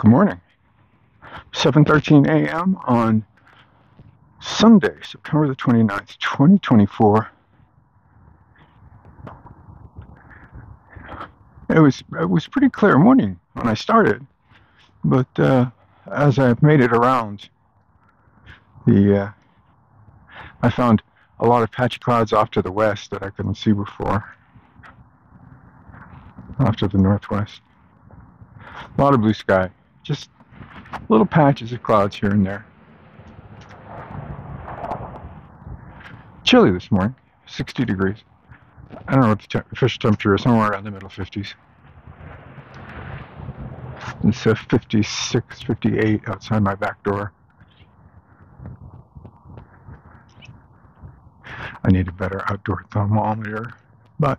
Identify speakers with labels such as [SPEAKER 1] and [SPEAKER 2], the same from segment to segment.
[SPEAKER 1] Good morning. 7:13 a.m. on Sunday, September the 29th, 2024. It was pretty clear morning when I started, but as I've made it around, I found a lot of patchy clouds off to the west that I couldn't see before, off to the northwest. A lot of blue sky, just little patches of clouds here and there. Chilly this morning, 60 degrees. I don't know what the official temperature is, somewhere around the middle 50s. It's 56, 58 outside my back door. I need a better outdoor thermometer, but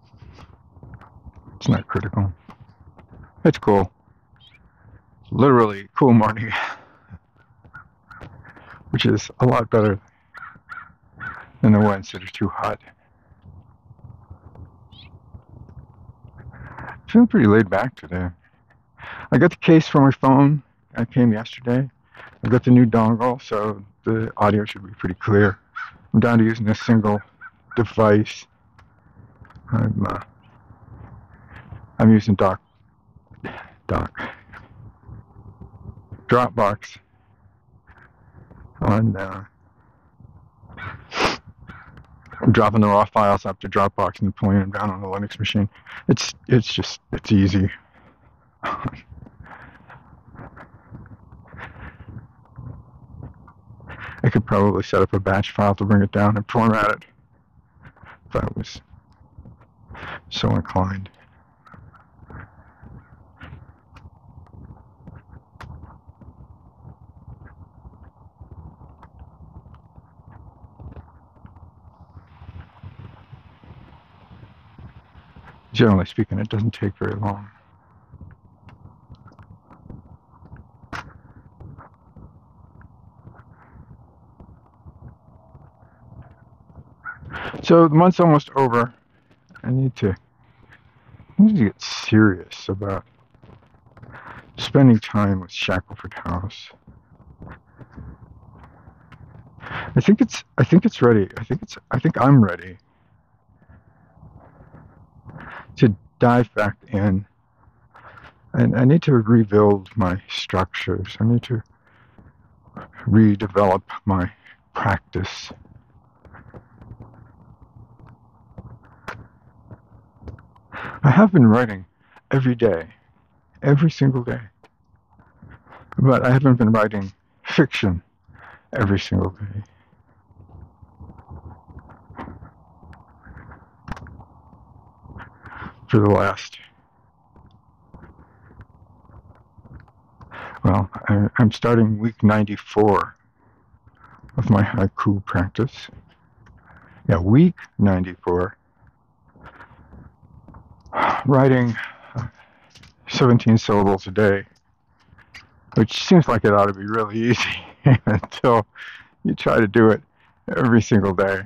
[SPEAKER 1] it's not critical. It's cool. It's literally cool morning, which is a lot better than the ones that are too hot. Feeling pretty laid back today. I got the case for my phone. I came yesterday. I got the new dongle, so the audio should be pretty clear. I'm down to using a single device. I'm using Dropbox on. I'm dropping the raw files up to Dropbox and pulling them down on the Linux machine. It's easy. I could probably set up a batch file to bring it down and format it if I was so inclined. Generally speaking, it doesn't take very long. So the month's almost over. I need to get serious about spending time with Shackelford House. I think it's ready. I think I'm ready to dive back in. And I need to rebuild my structures. I need to redevelop my practice. I have been writing every day, every single day, but I haven't been writing fiction every single day. For the last, well, I'm starting week 94 of my haiku practice. Yeah, week 94. Writing 17 syllables a day, which seems like it ought to be really easy until you try to do it every single day.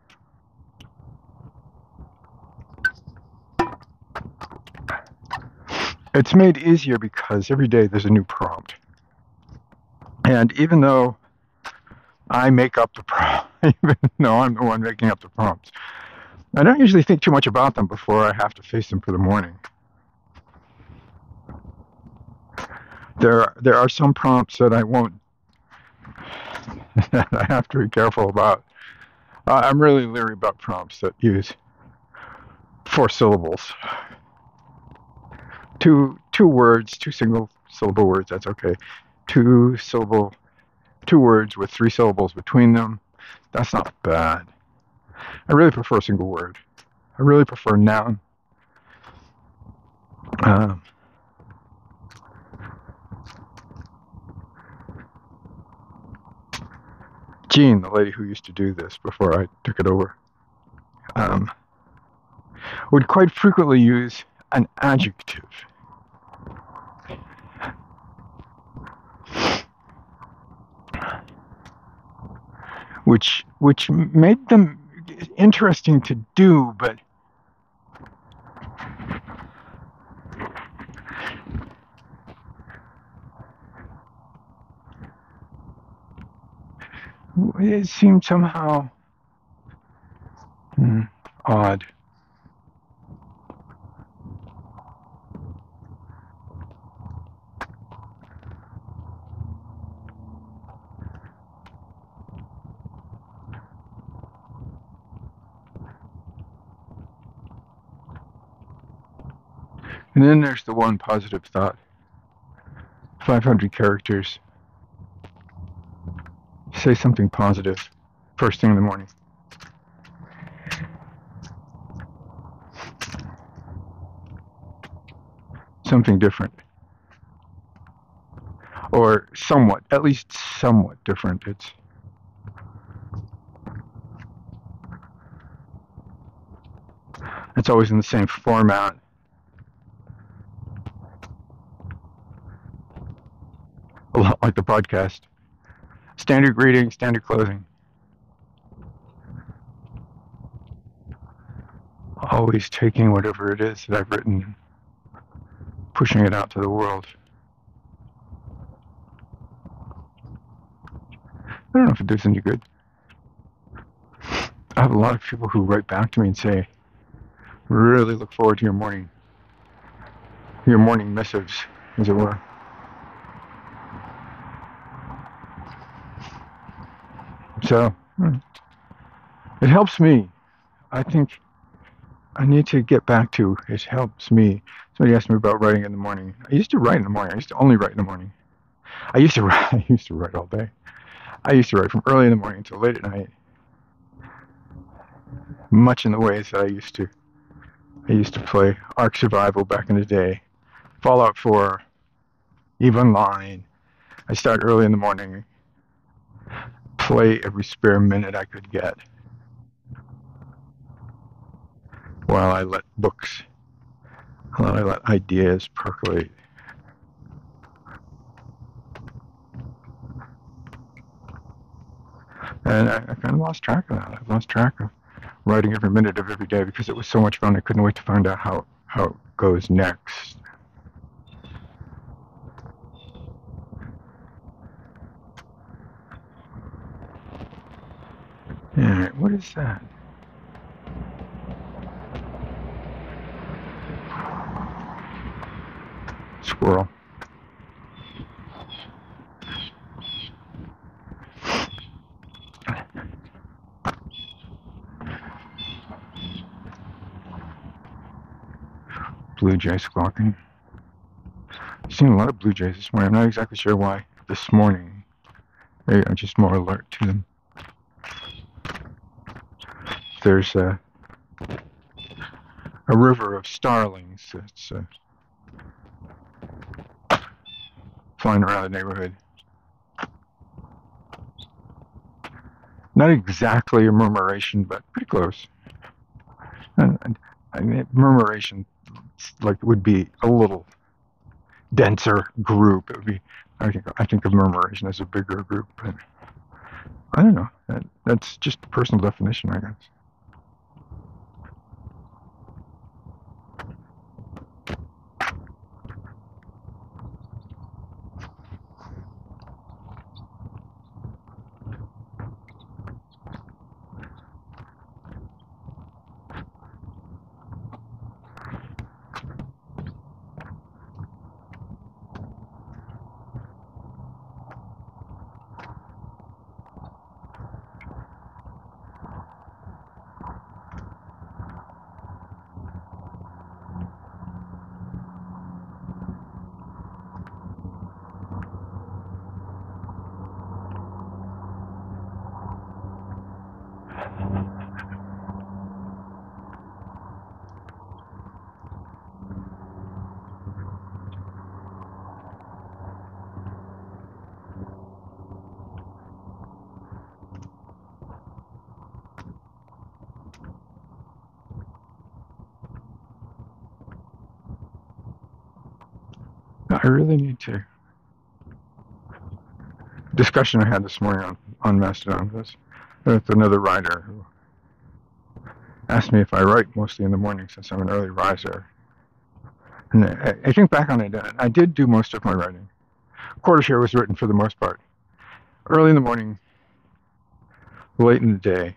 [SPEAKER 1] It's made easier because every day there's a new prompt. And even though I make up the prompt, even though I'm the one making up the prompts, I don't usually think too much about them before I have to face them for the morning. There are some prompts that I won't, that I have to be careful about. I'm really leery about prompts that use 4 syllables. Two words, 2 single syllable words, that's okay. 2 words with 3 syllables between them, that's not bad. I really prefer a single word. I really prefer noun. Jean, the lady who used to do this before I took it over, would quite frequently use an adjective. Which made them interesting to do, but It seemed somehow odd. And then there's the one positive thought. 500 characters. Say something positive first thing in the morning. Something different. Or somewhat, at least somewhat different. It's always in the same format. A lot like the podcast. Standard greeting, standard closing. Always taking whatever it is that I've written, pushing it out to the world. I don't know if it does any good. I have a lot of people who write back to me and say, really look forward to your morning missives, as it were. So, it helps me. I think I need to get back to it helps me. Somebody asked me about writing in the morning. I used to write in the morning. I used to only write in the morning. I used to write all day. I used to write from early in the morning until late at night. Much in the ways that I used to. I used to play Ark Survival back in the day, Fallout 4, EVE Online. I start early in the morning, play every spare minute I could get, while I let ideas percolate. And I kind of lost track of that. I've lost track of writing every minute of every day because it was so much fun. I couldn't wait to find out how it goes next. Alright, what is that? Squirrel. Blue jay squawking. I've seen a lot of blue jays this morning. I'm not exactly sure why this morning. Maybe I'm just more alert to them. There's a river of starlings that's flying around the neighborhood. Not exactly a murmuration, but pretty close. And I mean, murmuration would be a little denser group. It would be. I think of murmuration as a bigger group, but I don't know. That's just a personal definition, I guess. I really need to. Discussion I had this morning on Mastodon was with another writer who asked me if I write mostly in the morning since I'm an early riser. And I think back on it, I did do most of my writing. Quarter Share was written for the most part early in the morning, late in the day.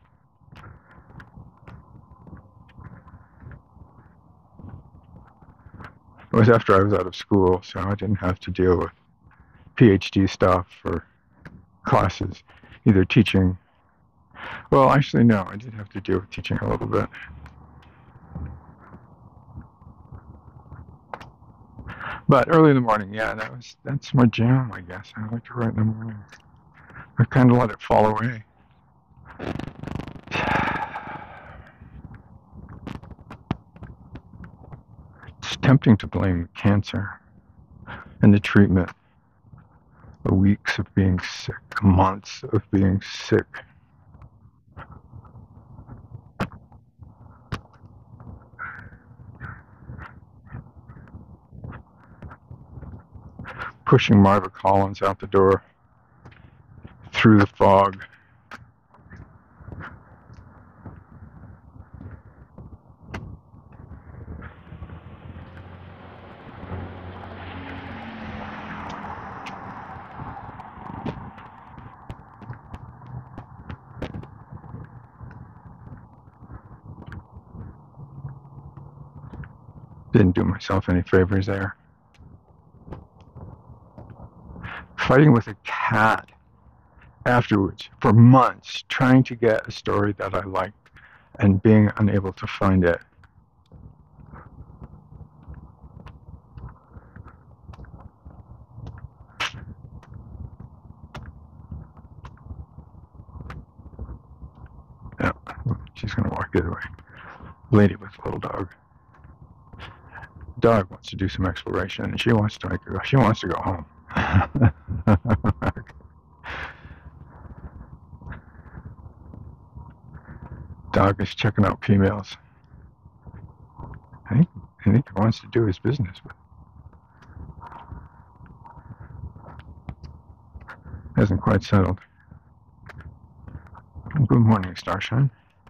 [SPEAKER 1] It was after I was out of school, so I didn't have to deal with PhD stuff or classes, either teaching. Well, actually, no, I did have to deal with teaching a little bit. But early in the morning, yeah, that's my jam, I guess. I like to write in the morning. I kind of let it fall away. It's tempting to blame cancer and the treatment, the weeks of being sick, months of being sick. Pushing Marva Collins out the door through the fog. Didn't do myself any favors there. Fighting with a cat afterwards for months, trying to get a story that I liked and being unable to find it. Yeah, she's gonna walk the other way. Lady with a little dog. Dog wants to do some exploration, and she wants to go home. Dog is checking out females. I think he wants to do his business, but hasn't quite settled. Good morning, Starshine.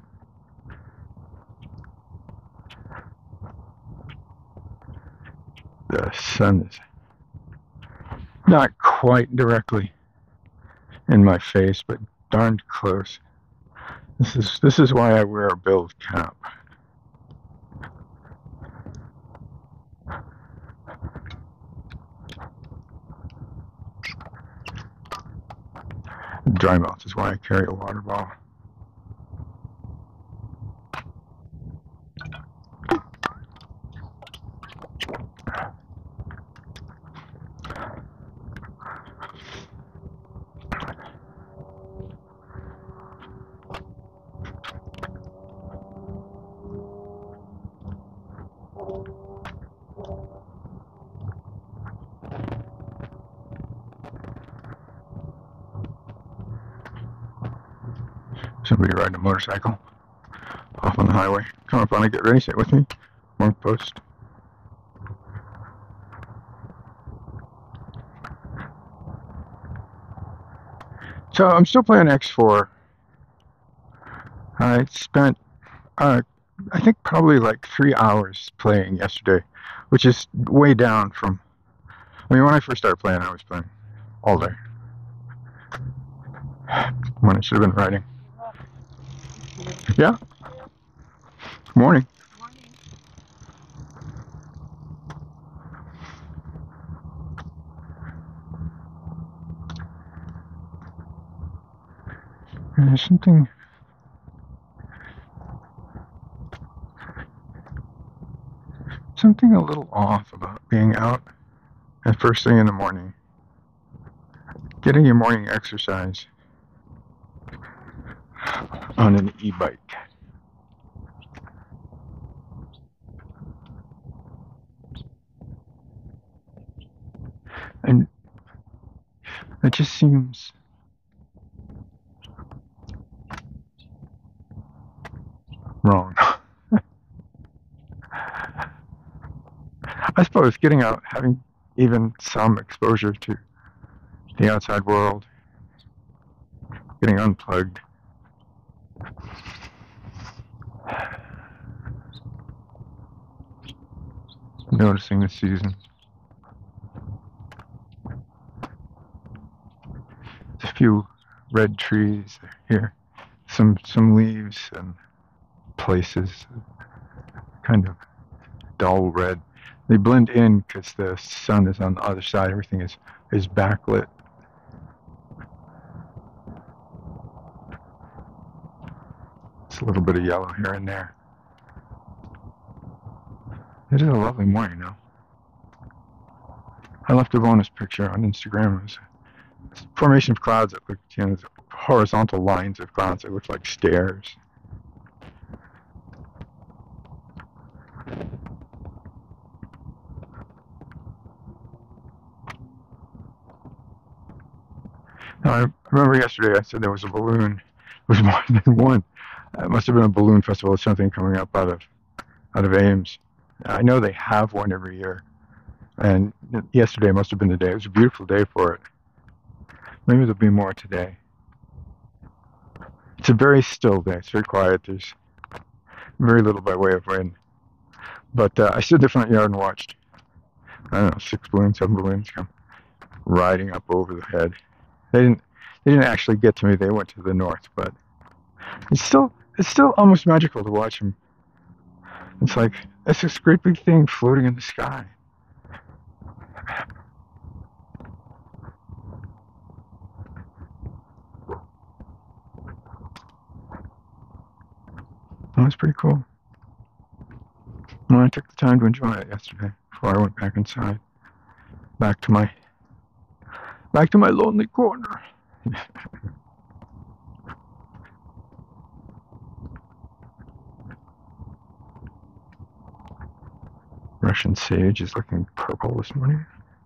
[SPEAKER 1] The sun is not quite directly in my face, but darned close. This is why I wear a billed cap. Dry mouth is why I carry a water bottle. Somebody riding a motorcycle off on the highway. Come up on it, get ready, sit with me. Monk post. So I'm still playing X4. I spent, I think probably like 3 hours playing yesterday, which is way down from, I mean, when I first started playing, I was playing all day. When I should have been writing. Yeah? Morning. And there's something a little off about being out at first thing in the morning, getting your morning exercise on an e-bike. And it just seems wrong. I suppose getting out, having even some exposure to the outside world, getting unplugged. Noticing the seasons. There's a few red trees here. some leaves and places kind of dull red. They blend in because the sun is on the other side. Everything is backlit. It's a little bit of yellow here and there. It is a lovely morning now. I left a bonus picture on Instagram. It was a formation of clouds that look, horizontal lines of clouds that look like stairs. Now, I remember yesterday I said there was a balloon. It was more than one. It must have been a balloon festival or something coming up out of Ames. I know they have one every year. And yesterday must have been the day. It was a beautiful day for it. Maybe there'll be more today. It's a very still day. It's very quiet. There's very little by way of wind. But I stood in the front yard and watched, I don't know, 6 balloons, 7 balloons come riding up over the head. They didn't actually get to me. They went to the north, but it's still almost magical to watch them. It's like it's this great big thing floating in the sky. That was pretty cool. Well, I took the time to enjoy it yesterday before I went back inside. Back to my lonely corner. Russian sage is looking purple this morning.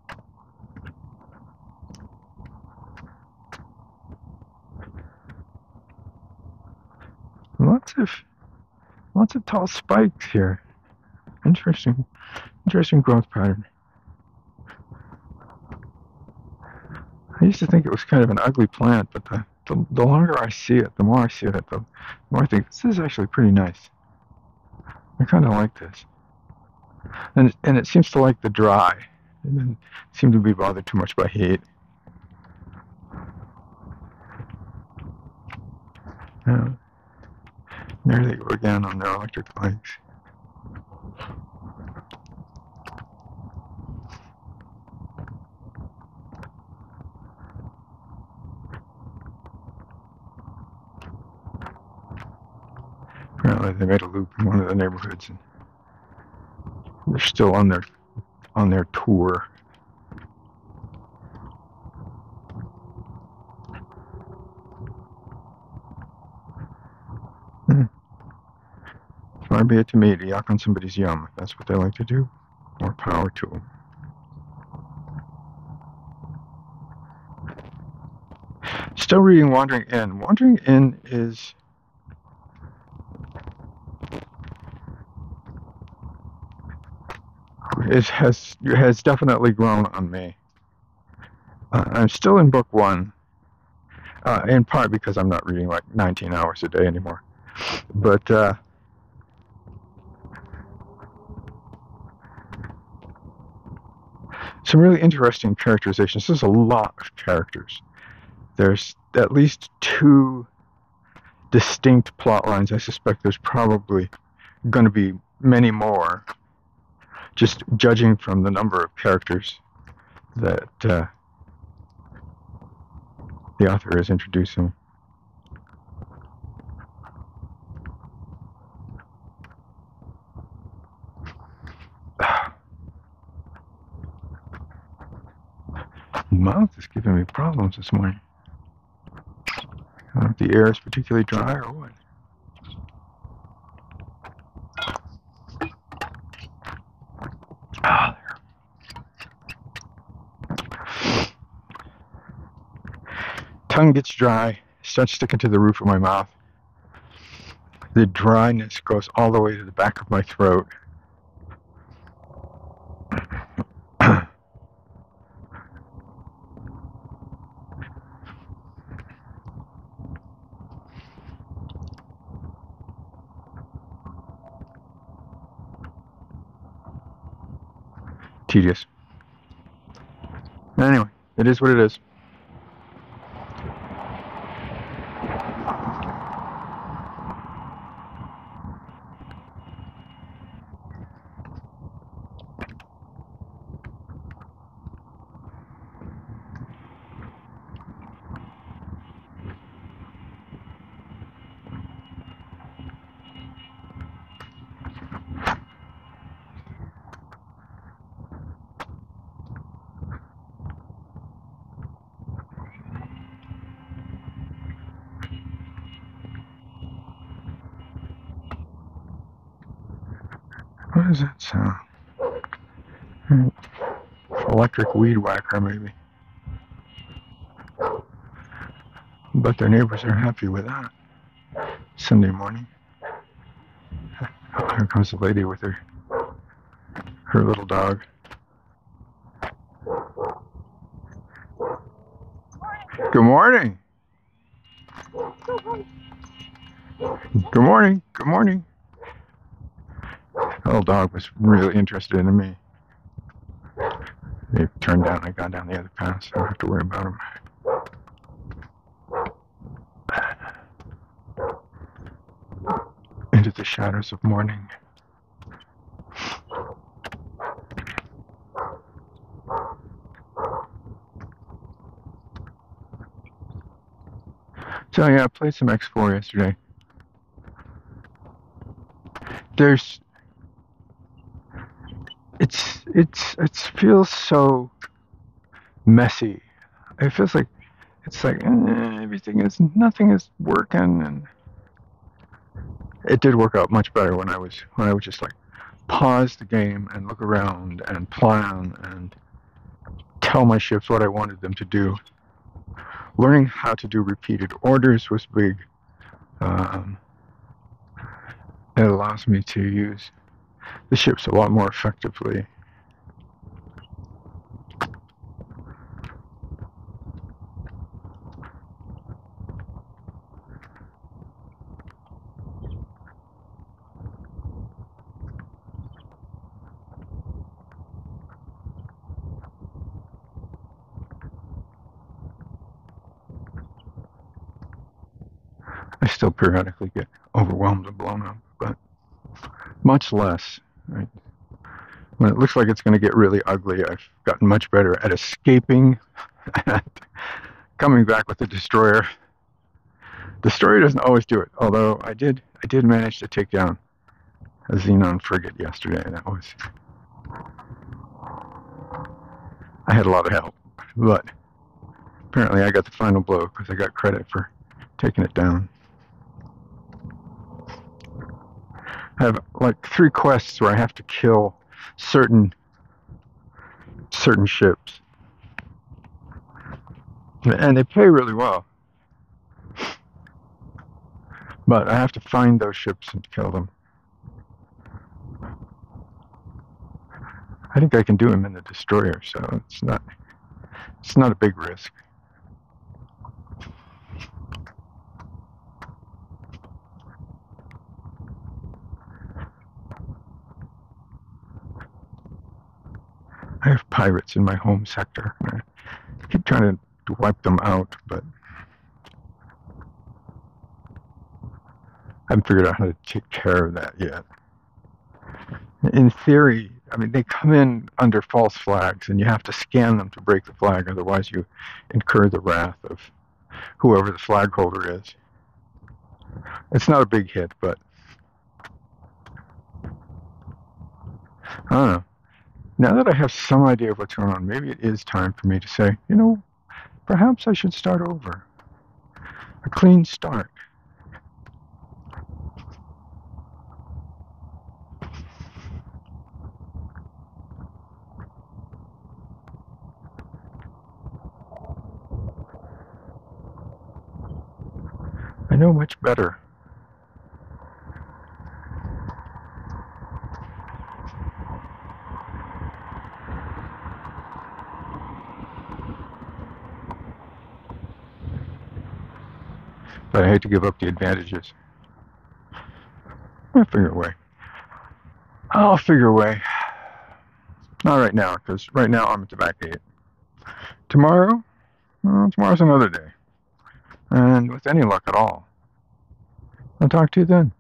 [SPEAKER 1] Lots of tall spikes here. Interesting growth pattern. I used to think it was kind of an ugly plant, but the longer I see it, the more I see it, the more I think this is actually pretty nice. I kind of like this. And it seems to like the dry. It doesn't seem to be bothered too much by heat. There they go again on their electric bikes. Apparently they made a loop in one of the neighborhoods and they're still on their tour. Far be it to me to yuck on somebody's yum. If that's what they like to do, more power to them. Still reading Wandering Inn. Wandering Inn is has definitely grown on me. I'm still in book 1, in part because I'm not reading like 19 hours a day anymore. But some really interesting characterizations. There's a lot of characters. There's at least 2 distinct plot lines. I suspect there's probably going to be many more, just judging from the number of characters that the author is introducing. Mouth is giving me problems this morning. I don't know if the air is particularly dry or what. Ah, there. Tongue gets dry, starts sticking to the roof of my mouth. The dryness goes all the way to the back of my throat. Tedious. Anyway, it is what it is. What does that sound? Electric weed whacker, maybe. But their neighbors are happy with that. Sunday morning. Here comes the lady with her little dog. Good morning. Good morning. Good morning. The little dog was really interested in me. They turned down. I got down the other path, so I don't have to worry about him. Into the shadows of morning. So yeah, I played some X4 yesterday. It feels so messy. It feels like nothing is working, and it did work out much better when I was just like pause the game and look around and plan and tell my ships what I wanted them to do. Learning how to do repeated orders was big. It allows me to use the ships a lot more effectively. I still periodically get overwhelmed and blown up, but much less. Right? When it looks like it's going to get really ugly, I've gotten much better at escaping and coming back with the destroyer. Destroyer doesn't always do it, although I did manage to take down a Xenon frigate yesterday. I had a lot of help, but apparently I got the final blow because I got credit for taking it down. I have like 3 quests where I have to kill certain ships, and they pay really well. But I have to find those ships and kill them. I think I can do them in the destroyer, so it's not a big risk. I have pirates in my home sector. I keep trying to wipe them out, but I haven't figured out how to take care of that yet. In theory, I mean, they come in under false flags, and you have to scan them to break the flag, otherwise you incur the wrath of whoever the flag holder is. It's not a big hit, but I don't know. Now that I have some idea of what's going on, maybe it is time for me to say, perhaps I should start over. A clean start. I know much better. But I hate to give up the advantages. I'll figure a way. I'll figure a way. Not right now, because right now I'm at the back 8. Tomorrow? Well, tomorrow's another day. And with any luck at all, I'll talk to you then.